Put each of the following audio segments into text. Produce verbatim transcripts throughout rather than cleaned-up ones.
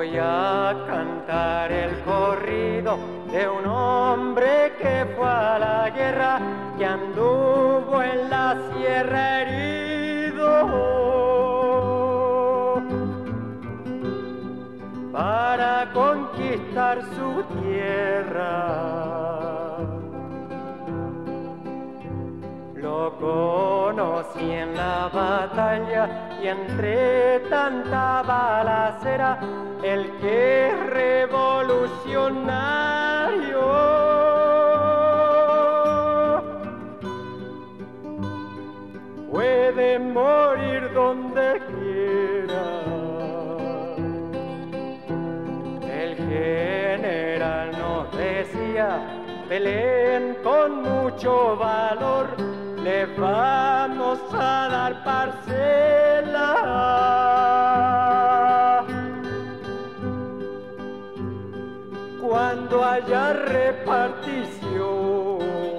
Voy a cantar el corrido de un hombre que fue a la guerra, que anduvo en la sierra herido para conquistar su tierra. Lo conocí en la batalla y entre tanta balacera, el que es revolucionario puede morir donde quiera. El general nos decía: peleen con mucho valor, les vamos a dar parcela. Cuando haya repartición,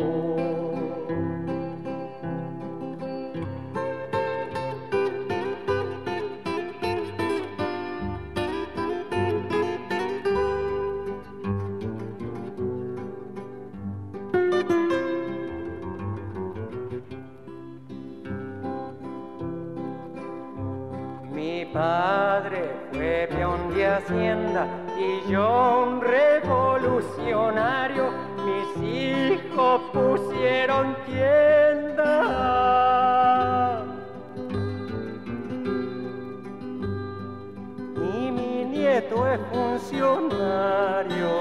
mi padre fue peón de hacienda y yo un revolucionario. Mis hijos pusieron tienda y mi nieto es funcionario.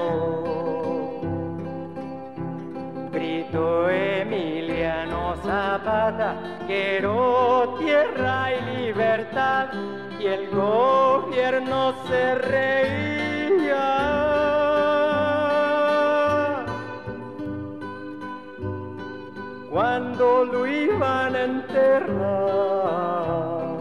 Grito Emiliano Zapata: quiero tierra y libertad, y el gobierno se reía cuando lo iban a enterrar.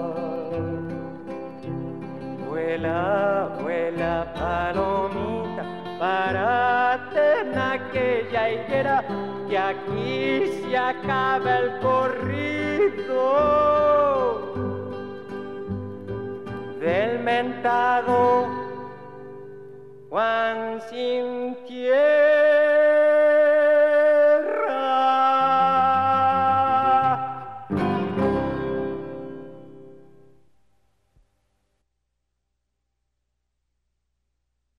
Vuela, vuela palomita, párate en aquella higuera, que aquí se acaba el corrido del mentado Juan Sin Tierra.